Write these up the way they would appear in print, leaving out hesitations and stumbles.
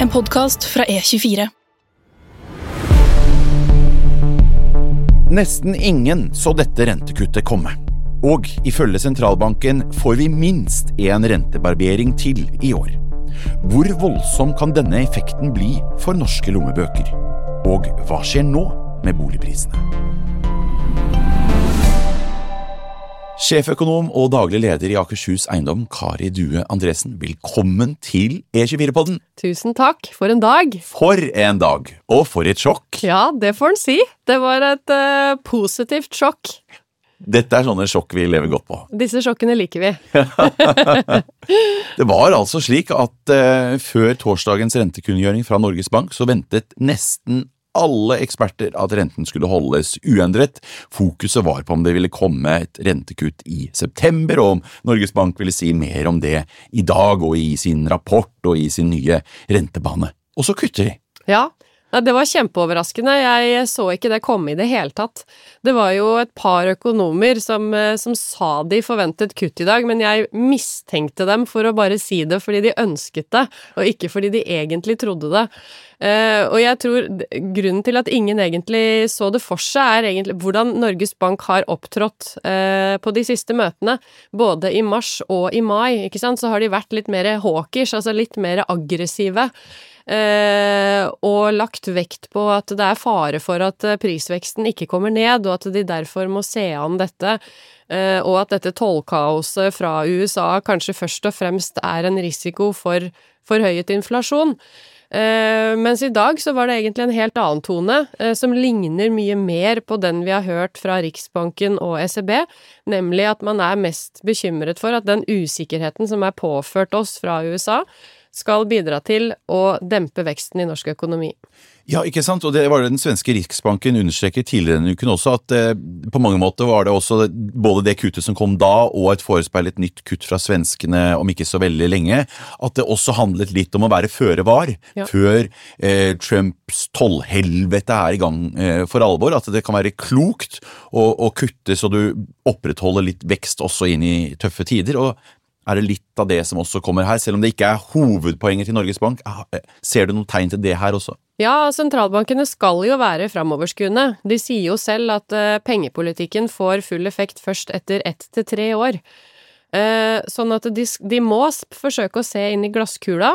en podcast fra E24. Nesten ingen så dette rentekuttet komme. Og ifølge sentralbanken får vi minst en rentebarbering til i år. Hvor voldsom kan denne effekten bli for norske lommebøker? Og hva skjer nå med boligprisene? Sjeføkonom og daglig leder i Akershus Eiendom, Kari Due Andresen, velkommen til E24-podden. Tusen takk, for en dag. For en dag, og for et sjokk. Ja, det får en si. Det var et positivt sjokk. Dette sånne sjokk vi lever godt på. Disse sjokkene liker vi. Det var altså slik at før torsdagens rentekunngjøring fra Norges Bank så ventet nesten alle eksperter at renten skulle holdes uendret. Fokuset var på om det ville komme et rentekutt i september, og om Norges Bank ville si mer om det i dag og i sin rapport og i sin nye rentebane. Og så kutter de. Ja, det var kjempeoverraskende. Jeg så ikke det komme i det hele tatt. Det var jo et par økonomer som sa de forventet kutt i dag, men jeg mistenkte dem for å bare si det fordi de ønsket det, og ikke fordi de egentlig trodde det. Og jeg tror grunnen til at ingen egentlig så det for seg egentlig hvordan Norges Bank har opptrådt på de siste møtene, både i mars og i mai, ikke sant? Så har de vært litt mer hawkish, altså litt mer aggressive, og lagt vekt på at det fare for at prisveksten ikke kommer ned, og at de derfor må se an dette, og at dette tollkaoset fra USA kanskje først og fremst en risiko for forhøyet inflasjon. Mens i dag så var det egentlig en helt annen tone, som ligner mye mer på den vi har hørt fra Riksbanken og ECB, nemlig at man mest bekymret for at den usikkerheten som påført oss fra USA, skal bidra til å dempe veksten i norsk økonomi. Ja, ikke sant? Og det var det den svenske Riksbanken understreket tidligere denne uken også, at på mange måter var det også både det kuttet som kom da, og et forespeilet nytt kutt fra svenskene om ikke så veldig lenge, at det også handlet litt om å være føre var, før Trumps tollhelvete i gang for alvor, at det kan være klokt å kutte så du opprettholder litt vekst også inn i tøffe tider, og det litt av det som også kommer her, selv om det ikke hovedpoenget til Norges Bank? Ser du noen tegn til det her også? Ja, sentralbankene skal jo være fremoverskuende. De sier jo selv at pengepolitikken får full effekt først etter 1 til 3 år. Sånn at de må forsøke å se inn i glasskula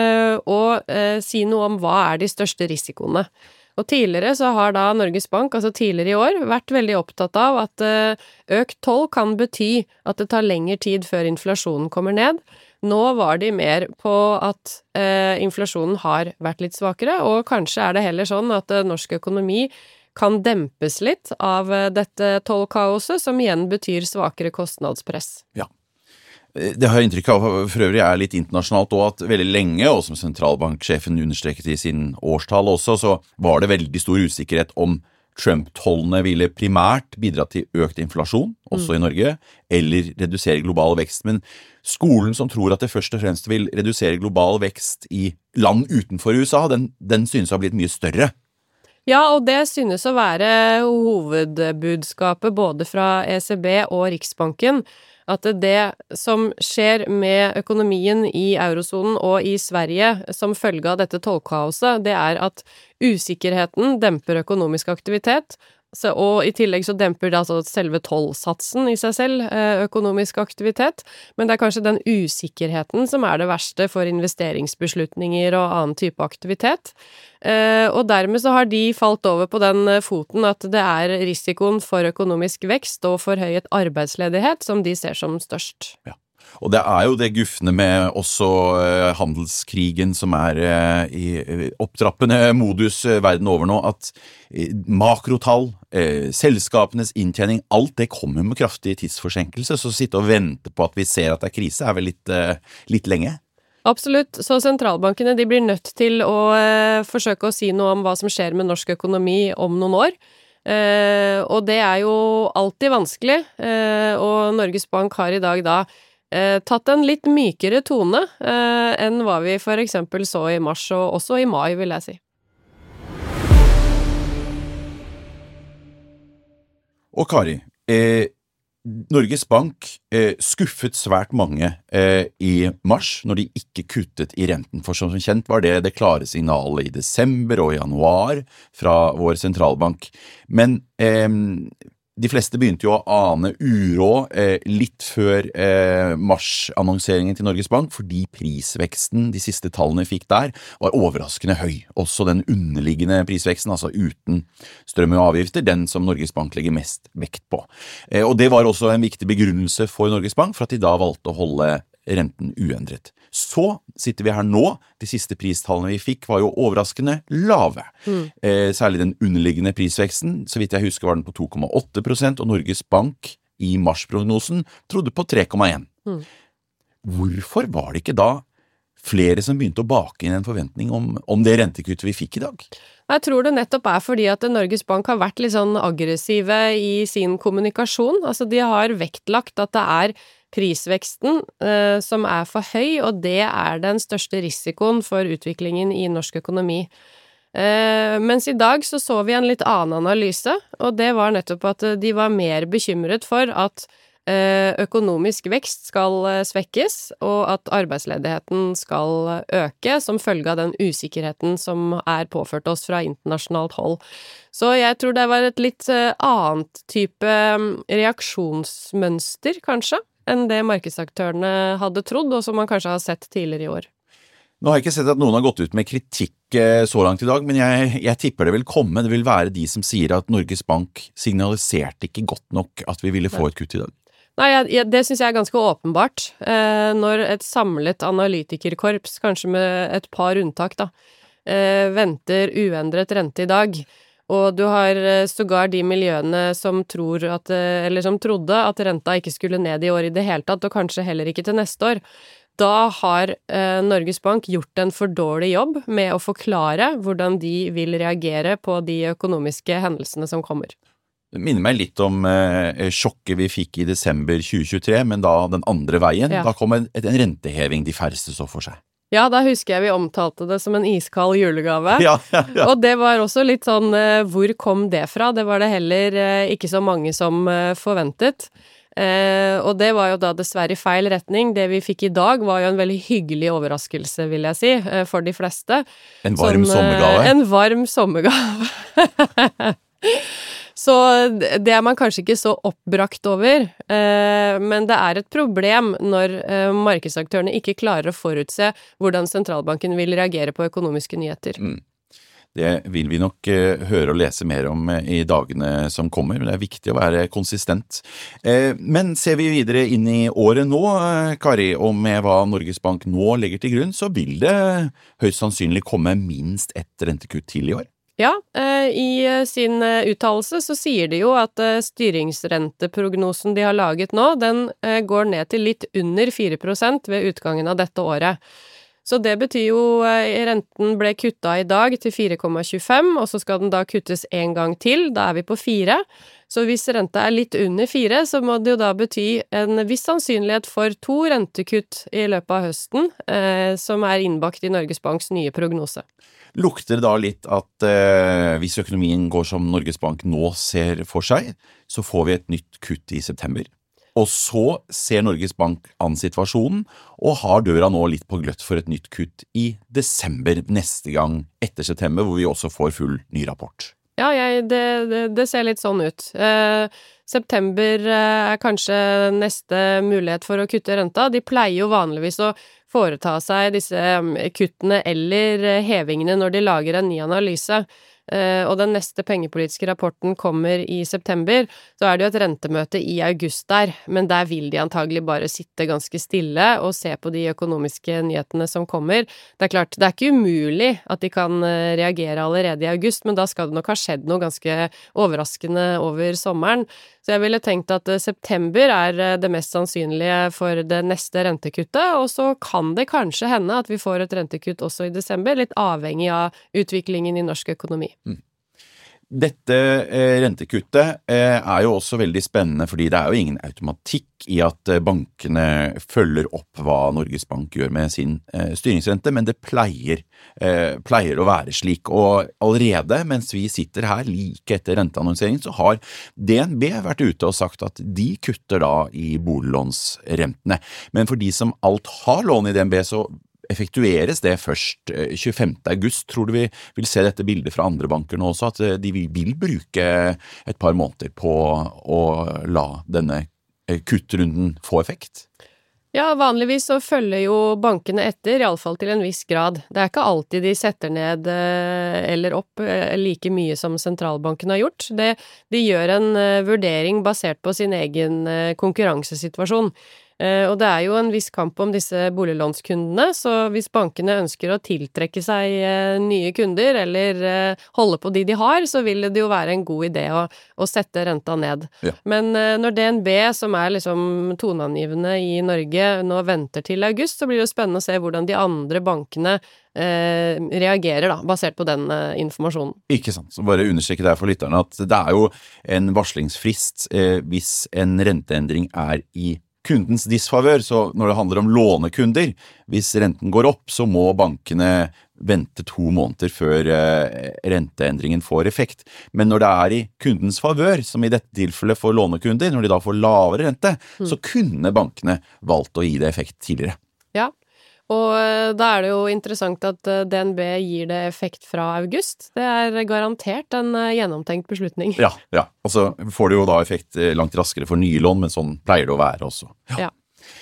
og si noe om hva de største risikoene. Og tidligere så har da Norges Bank, altså tidligere i år, vært veldig opptatt av at økt toll kan bety at det tar lengre tid før inflasjonen kommer ned. Nå var de mer på at inflasjonen har vært litt svakere, og kanskje det heller sånn at norsk økonomi kan dempes litt av dette tollkaoset, som igjen betyr svakere kostnadspress. Ja. Det har jeg inntrykk av, for øvrig litt internasjonalt også, at veldig lenge, og som sentralbanksjefen understreket i sin årstale også, så var det veldig stor usikkerhet om Trump-tollene ville primært bidra til økt inflasjon, også i Norge, eller redusere global vekst. Men skolen som tror at det først og fremst vil redusere global vekst i land utenfor USA, den synes å ha blitt mye større. Ja, og det synes å være hovedbudskapet både fra ECB og Riksbanken, at det som skjer med økonomien i eurosonen og i Sverige som følge av dette tollkaoset, det at usikkerheten demper økonomisk aktivitet, og i tillegg så demper det altså selve tollsatsen i seg selv økonomisk aktivitet, men det kanskje den usikkerheten som det verste for investeringsbeslutninger og annen type aktivitet. Og dermed så har de falt over på den foten at det risikoen for økonomisk vekst og forhøyet arbeidsledighet som de ser som størst. Ja. Og det jo det guffende med også handelskrigen som i opptrappende modus verden over nå, at makrotall, selskapenes inntjening, alt det kommer med kraftig tidsforsenkelse, så sitte og vente på at vi ser at det krise vel litt lenge. Absolutt, så sentralbankene de blir nødt til å forsøke å si noe om hva som skjer med norsk økonomi om noen år. Og det jo alltid vanskelig, og Norges Bank har i dag tatt en litt mykere tone enn hva vi for eksempel så i mars og også i mai, vil jeg si. Og Kari, Norges Bank skuffet svært mange i mars når de ikke kuttet i renten, for som kjent var det klare signalet i desember og januar fra vår sentralbank. Men de fleste begynte jo å ane uråd litt før mars-annonseringen til Norges Bank, fordi prisveksten, de siste tallene vi fikk der, var overraskende høy. Også den underliggende prisveksten, altså uten strøm og avgifter, den som Norges Bank legger mest vekt på. Og det var også en viktig begrunnelse for Norges Bank, for at de da valgte å holde renten uendret. Så sitter vi her nå. De siste pristallene vi fikk var jo overraskende lave. Særlig den underliggende prisveksten, så vidt jeg husker var den på 2,8%, og Norges Bank i marsprognosen trodde på 3,1%. Hvorfor var det ikke da flere som begynte å bake inn en forventning om det rentekuttet vi fikk i dag? Jeg tror det nettopp fordi at Norges Bank har vært litt sånn aggressive i sin kommunikasjon. Altså de har vektlagt at det prisveksten som for høy, og det den største risikoen for utviklingen i norsk økonomi. Mens i dag så vi en litt annen analyse, og det var nettopp at de var mer bekymret for at økonomisk vekst skal svekkes, og at arbeidsledigheten skal øke som følge av den usikkerheten som påført oss fra internasjonalt hold. Så jeg tror det var et litt annet type reaksjonsmønster, kanskje, enn det markedsaktørene hadde trodd, og som man kanskje har sett tidligere i år. Nå har jeg ikke sett at noen har gått ut med kritikk så langt i dag, men jeg tipper det vil komme. Det vil være de som sier at Norges Bank signaliserte ikke godt nok at vi ville få et kutt i dag. Nei, det synes jeg ganske åpenbart. Når et samlet analytikerkorps, kanskje med et par unntak da, venter uendret rente i dag, og du har sågar de miljøene som trodde at renta ikke skulle ned i år i det hele tatt, og kanskje heller ikke til neste år. Da har Norges Bank gjort en for dårlig jobb med å forklare hvordan de vil reagere på de økonomiske hendelsene som kommer. Det minner meg litt om sjokket vi fikk i desember 2023, men da den andre veien. Ja. Da kom en renteheving de færreste så for seg. Ja, da husker jeg vi omtalte det som en iskald julegave. Ja. Og det var også litt sånn, hvor kom det fra? Det var det heller ikke så mange som forventet. Og det var jo da dessverre i feil retning. Det vi fikk i dag var jo en veldig hyggelig overraskelse, vil jeg si, for de fleste. En varm sommergave. En varm sommergave. Så det man kanskje ikke så oppbrakt over, men det et problem når markedsaktørene ikke klarer å forutse hvordan sentralbanken vil reagere på økonomiske nyheter. Det vil vi nok høre og lese mer om i dagene som kommer, men det viktig å være konsistent. Men ser vi videre inn i året nå, Kari, og med hva Norges Bank nå legger til grunn, så vil det høyst sannsynlig komme minst ett rentekutt til i år. Ja, i sin uttalelse så sier de jo at styringsrenteprognosen de har laget nå, den går ned til litt under 4% ved utgangen av dette året. Så det betyr jo renten ble kuttet i dag til 4,25, og så skal den da kuttes en gang til, da vi på 4. Så hvis renta litt under 4, så må det jo da bety en viss sannsynlighet for 2 rentekutt i løpet av høsten, som innbakt i Norges Banks nye prognose. Lukter det da litt at hvis økonomien går som Norges Bank nå ser for seg, så får vi et nytt kutt i september. Og så ser Norges Bank an situasjonen, og har døra nå litt på gløtt for et nytt kutt i desember neste gang etter september, hvor vi også får full ny rapport. Ja, det ser litt sånn ut. September kanskje neste mulighet for å kutte renta. De pleier jo vanligvis å foreta seg disse kuttene eller hevingene når de lager en ny analyse. Og den neste pengepolitiske rapporten kommer i september, så det jo et rentemøte i august der, men der vil de antagelig bare sitte ganske stille og se på de økonomiske nyhetene som kommer. Det klart, det ikke umulig at de kan reagere allerede i august, men da skal det nok ha skjedd noe ganske overraskende over sommeren. Så jeg ville tenkt at september det mest sannsynlige for det neste rentekuttet, og så kan det kanskje hende at vi får et rentekutt også i desember, litt avhengig av utviklingen i norsk økonomi. Dette rentekuttet er jo også veldig spennende, fordi det er jo ingen automatikk i at bankene følger opp hva Norges Bank gjør med sin styringsrente, men det pleier å være slik. Og allerede mens vi sitter her like etter renteannonseringen, så har DNB vært ute og sagt at de kutter da i boliglånsrentene. Men for de som alt har lån i DNB, så effektueres det først 25. august. Tror du vi vil se dette bildet fra andre banker nå også, at de vil bruke et par måneder på å la denne kuttrunden få effekt? Ja, vanligvis så følger jo bankene etter, I alle fall til en viss grad. Det er ikke alltid de setter ned eller opp like mye som sentralbanken har gjort. De gjør en vurdering basert på sin egen konkurransesituasjon. Og det er jo en viss kamp om disse boliglånskundene, så hvis bankene ønsker å tiltrekke seg nye kunder eller holde på de har, så vil det jo være en god idé å sette renta ned. Ja. Men når DNB, som er liksom toneangivende I Norge, nå venter til august, så blir det spennende å se hvordan de andre bankene reagerer da, basert på den informasjonen. Ikke sant, så bare understreke der for lytterne at det er jo en varslingsfrist hvis en renteendring er I kundens disfavør, så når det handler om lånekunder, hvis renten går opp, så må bankene vente 2 måneder før renteendringen får effekt. Men når det er I kundens favør, som I dette tilfellet for lånekunder, når de da får lavere rente, så kunne bankene valgt å gi det effekt tidligere. Ja, og da er det jo interessant at DNB gir det effekt fra august. Det er garantert en gjennomtenkt beslutning. Ja, og så får det jo da effekt langt raskere for nye lån, men sånn pleier det å være også. Ja.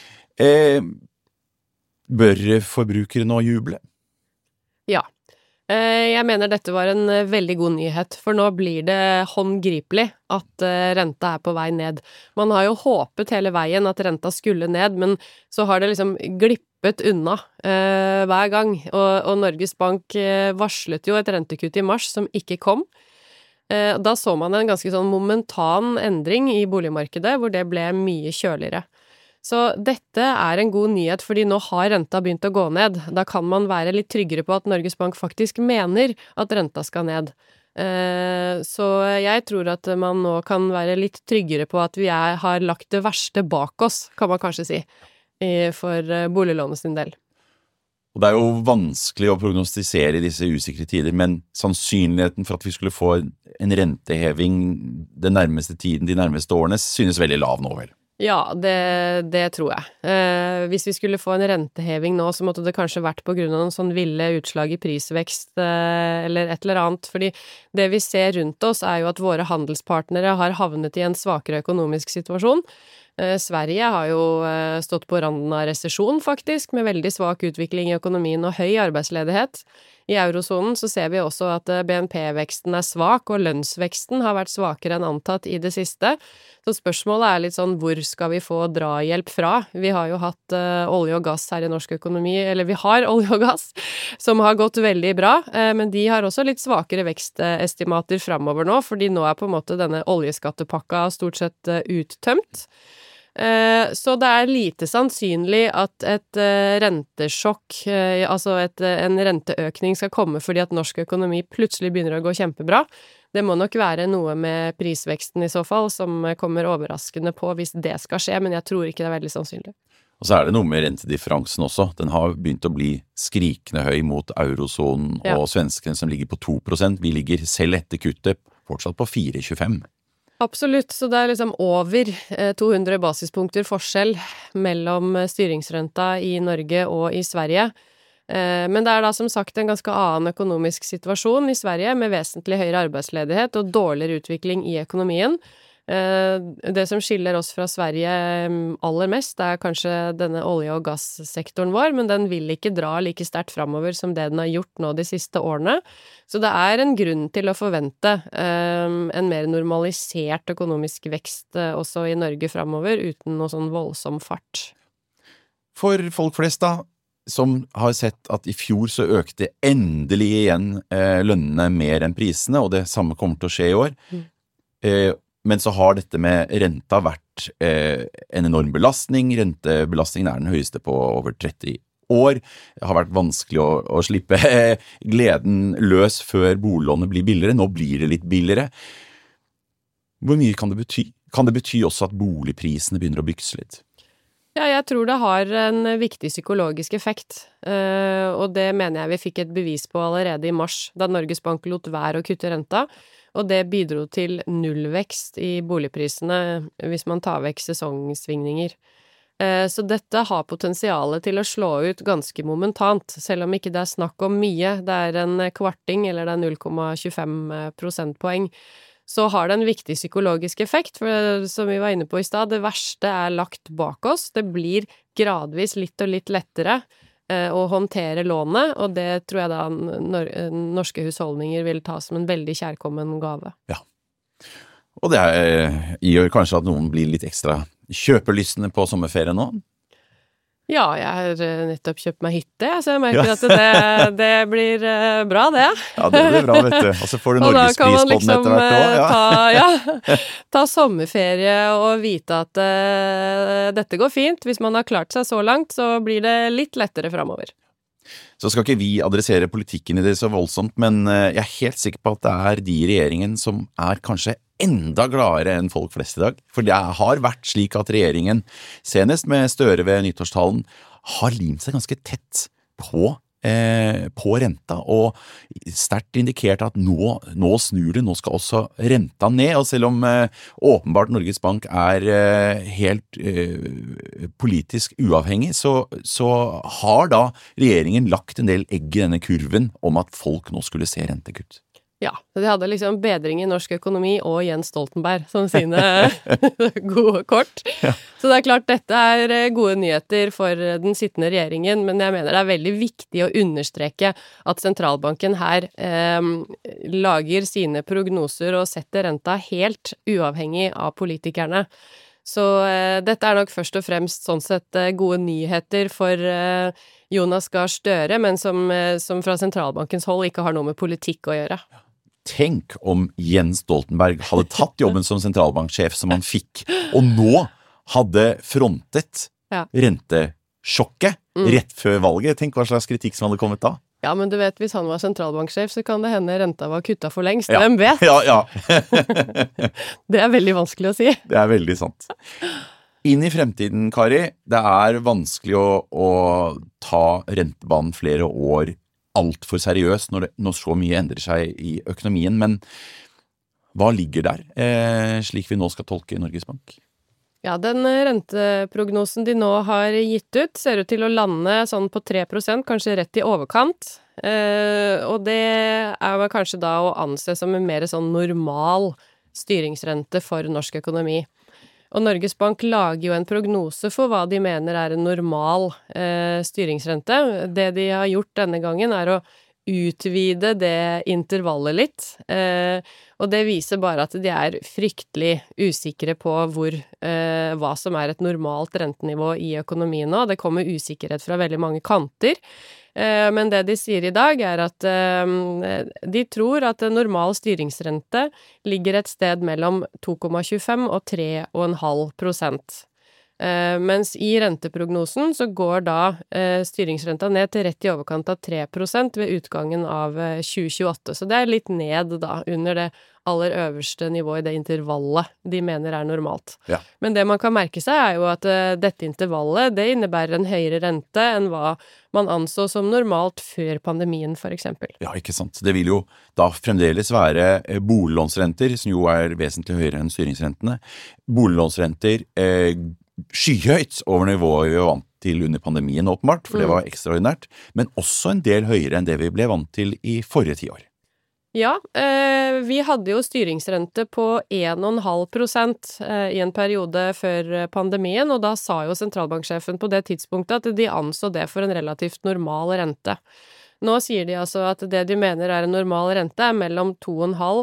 Bør forbrukere nå juble? Ja. Jeg mener dette var en veldig god nyhet, for nå blir det håndgripelig at renta er på vei ned. Man har jo håpet hele veien at renta skulle ned, men så har det liksom glippet unna hver gang. Og Norges Bank varslet jo et rentekutt I mars som ikke kom. Da så man en ganske sånn momentan endring I boligmarkedet, hvor det ble mye kjøligere. Så dette er en god nyhet, fordi nå har renta begynt å gå ned. Da kan man være litt tryggere på at Norges Bank faktisk mener at renta skal ned. Så jeg tror at man nå kan være litt tryggere på at vi har lagt det verste bak oss, kan man kanskje si, for boliglånet sin del. Og det er jo vanskelig å prognostisere I disse usikre tider, men sannsynligheten for at vi skulle få en renteheving den nærmeste tiden, de nærmeste årene, synes veldig lav nå vel. Ja, det tror jeg. Hvis vi skulle få en renteheving nå, så måtte det kanskje vært på grunn av noen sånn ville utslag I prisvekst eller et eller annet, fordi det vi ser rundt oss er jo at våre handelspartnere har havnet I en svakere økonomisk situasjon. Sverige har jo stått på randen av resesjon faktisk, med veldig svak utvikling I økonomien og høy arbeidsledighet. I eurozonen så ser vi også at BNP-veksten er svak, og lønnsveksten har vært svakere enn antatt I det siste. Så spørsmålet er litt sånn, hvor skal vi få drahjelp fra? Vi har jo hatt olje og gass her I norsk økonomi, eller vi har olje og gass, som har gått veldig bra, men de har også litt svakere vekstestimater fremover nå, fordi nå er på en måte denne oljeskattepakka stort sett uttømt. Så det er lite sannsynlig at et rentesjokk, altså en renteøkning skal komme fordi at norsk økonomi plutselig begynner å gå kjempebra. Det må nok være noe med prisveksten I så fall som kommer overraskende på hvis det skal skje, men jeg tror ikke det er veldig sannsynlig. Og så er det noe med rentedifferansen også. Den har begynt å bli skrikende høy mot eurozonen og svenskene som ligger på 2%. Vi ligger selv etter kuttet fortsatt på 4,25%. Absolutt, så det er liksom over 200 basispunkter forskjell mellom styringsrenta I Norge og I Sverige. Men det er da som sagt en ganske annen økonomisk situasjon I Sverige med vesentlig høyere arbeidsledighet og dårligere utvikling I økonomien. Det som skiller oss fra Sverige aller mest er kanskje denne olje- og gassektoren vår, men den vil ikke dra like sterkt fremover som det den har gjort nå de siste årene. Så det er en grunn til å forvente en mer normalisert økonomisk vekst også I Norge fremover, uten noe sånn voldsom fart. For folk flest da, som har sett at I fjor så økte endelig igjen lønnene mer enn prisene, og det samme kommer til å skje I år. Men så har dette med renta vært en enorm belastning. Rentebelastningen er den høyeste på over 30 år. Det har vært vanskelig å slippe gleden løs før boliglånet blir billigere. Nå blir det litt billigere. Hvor mye kan det bety? Kan det bety også at boligprisene begynner å bykse litt? Ja, jeg tror det har en viktig psykologisk effekt, og det mener jeg vi fikk et bevis på allerede i mars, da Norges Bank lot være å kutte renta, og det bidro til nullvekst i boligprisene hvis man tar vekk sesongsvingninger. Så dette har potensialet til å slå ut ganske momentant, selv om ikke det er snakk om mye, det er en kvarting eller det er 0,25 prosentpoeng. Så har det en viktig psykologisk effekt, for som vi var inne på i stad, det verste er lagt bak oss. Det blir gradvis litt og litt lettere å håndtere lånet, og det tror jeg da norske husholdninger vil ta som en veldig kjærkommen gave. Ja, og det gjør kanskje at noen blir litt ekstra kjøpelystne på sommerferie nå? Ja, jeg har nettopp kjøpt meg hytte, så jeg merker at det blir bra, det. Ja, det blir bra, vet du. Og så får du Norgespris på den etter hvert også. Ta sommerferie og vite at dette går fint. Hvis man har klart seg så langt, så blir det litt lettere fremover. Så skal ikke vi adressere politikken i det så voldsomt, men jeg er helt sikker på at det er de i regjeringen som er kanskje enda gladere enn folk flest i dag. For det har vært slik at regjeringen, senest med Støre ved nyttårstalen, har limt seg ganske tett på renta, og sterkt indikert at nå snur det, nå skal også renta ned, og selv om åpenbart Norges Bank er helt politisk uavhengig, så har da regjeringen lagt en del egg i denne kurven om at folk nå skulle se rentekutt. Ja, de hadde liksom bedring i norsk økonomi og Jens Stoltenberg som sine gode kort. Ja. Så det er klart dette er gode nyheter for den sittende regjeringen, men jeg mener det er veldig viktig å understreke at sentralbanken her lager sine prognoser og setter renta helt uavhengig av politikerne. Så dette er nok først og fremst sånn sett gode nyheter for Jonas Gahr Støre, men som fra sentralbankens hold ikke har noe med politikk å gjøre. Tenk om Jens Stoltenberg hadde tatt jobben som sentralbanksjef som han fikk, og nå hadde frontet rentesjokket rett før valget. Tenk hva slags kritikk som hadde kommet da. Ja, men du vet, hvis han var sentralbanksjef, så kan det hende renta var kuttet for lengst. Ja. Hvem vet? Ja. Det er veldig vanskelig å si. Det er veldig sant. Inn i fremtiden, Kari, det er vanskelig å ta rentebanen flere år alt for seriøst når så mye endrer seg i økonomien, men hva ligger der, slik vi nå skal tolke Norges Bank? Ja, den renteprognosen de nå har gitt ut ser ut til å lande sånn på 3%, kanskje rett i overkant, og det er vel kanskje da å anse som en mer sånn normal styringsrente for norsk økonomi. Og Norges Bank lager jo en prognose for hva de mener er en normal styringsrente. Det de har gjort denne gangen er å utvide det intervallet litt, og det viser bare at de er fryktelig usikre på hva som er et normalt rentenivå i økonomien nå. Det kommer usikkerhet fra veldig mange kanter, men det de sier i dag er at de tror at en normal styringsrente ligger et sted mellom 2,25 og 3,5%. Mens i renteprognosen så går da styringsrenta ned til rett i overkant av 3% ved utgangen av 2028. Så det er litt ned da, under det aller øverste nivået i det intervallet de mener er normalt. Ja. Men det man kan merke seg er jo at dette intervallet, det innebærer en høyere rente enn hva man anså som normalt før pandemien, for eksempel. Ja, ikke sant. Det vil jo da fremdeles være boliglånsrenter, som jo er vesentlig høyere enn styringsrentene. Boliglånsrenter skyhøyt over nivået vi var vant til under pandemien, åpenbart, for det var ekstraordinært, men også en del høyere enn det vi ble vant til i forrige tiår. Ja, vi hadde jo styringsrente på 1,5% i en periode før pandemien, og da sa jo sentralbanksjefen på det tidspunktet at de anså det for en relativt normal rente. Nå sier de altså at det de mener er en normal rente er mellom 2,25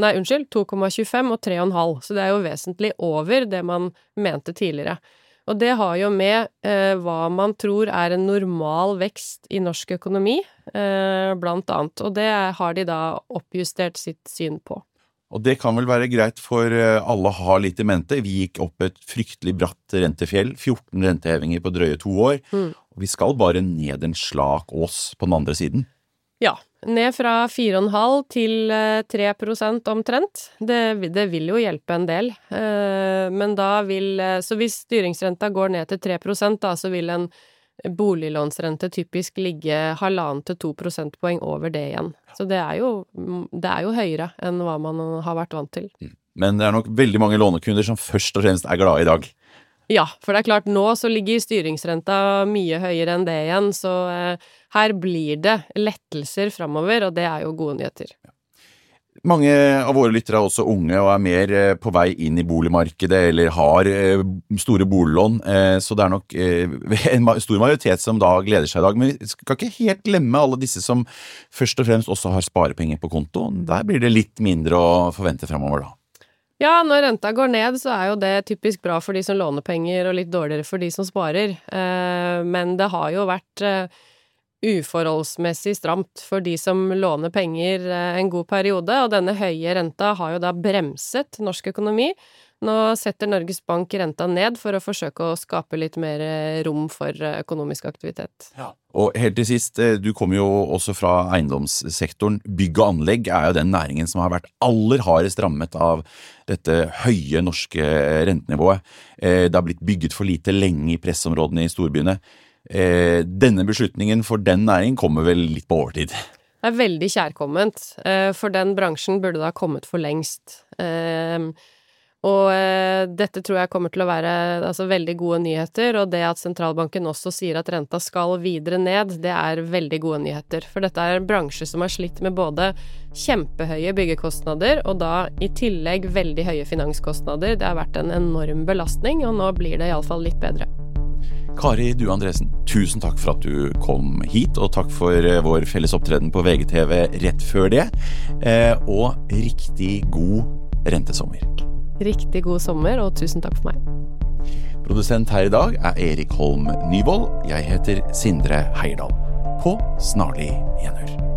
og 3,5, så det er jo vesentlig over det man mente tidligere. Og det har jo med hva man tror er en normal vekst i norsk økonomi, blant annet, og det har de da oppjustert sitt syn på. Og det kan vel være greit for alle å ha litt i mente. Vi gikk opp et fryktelig bratt rentefjell, 14 rentehevinger på drøye 2 år, og vi skal bare ned en slak ås på den andre siden. Ja, ned fra 4,5 til 3% omtrent. Det vil jo hjelpe en del. Men da så hvis styringsrenta går ned til 3%, da, så vil en boliglånsrente typisk ligge 1,5 til 2 prosentpoeng over det igjen. Så det er jo høyere enn hva man har vært vant til. Men det er nok veldig mange lånekunder som først og fremst er glade i dag. Ja, for det er klart nå så ligger styringsrenta mye høyere enn det igjen, så her blir det lettelser fremover, og det er jo gode nyheter. Mange av våre lyttere er også unge og er mer på vei inn i boligmarkedet eller har store boliglån, så det er nok en stor majoritet som da gleder seg i dag. Men vi skal ikke helt glemme alle disse som først og fremst også har sparepenger på konto. Der blir det litt mindre å forvente fremover da. Ja, når renta går ned, så er jo det typisk bra for de som låner penger og litt dårligere for de som sparer. Men det har jo vært uforholdsmessig stramt for de som låner penger en god periode, og denne høye renta har jo da bremset norsk økonomi. Nå setter Norges Bank renta ned for å forsøke å skape litt mer rom for økonomisk aktivitet. Ja. Og helt til sist, du kommer jo også fra eiendomssektoren. Bygg og anlegg er jo den næringen som har vært aller hardest rammet av dette høye norske rentenivået. Det har blitt bygget for lite lenge i pressområdene i storbyene. Denne beslutningen for den næringen kommer vel litt på overtid. Det er veldig kjærkomment, for den bransjen burde da kommet for lengst. Og dette tror jeg kommer til å være veldig gode nyheter, og det at sentralbanken også sier at renta skal videre ned, det er veldig gode nyheter. For dette er en bransje som har slitt med både kjempehøye byggekostnader, og da i tillegg veldig høye finanskostnader. Det har vært en enorm belastning, og nå blir det i alle fall litt bedre. Kari Due Andresen, tusen takk for at du kom hit, og takk for vår felles opptreden på VGTV rett før det, og riktig god rentesommer. Riktig god sommer, og tusen takk for meg. Produsent her i dag er Erik Holm Nyvold. Jeg heter Sindre Heierdal. På snarlig gjenhør.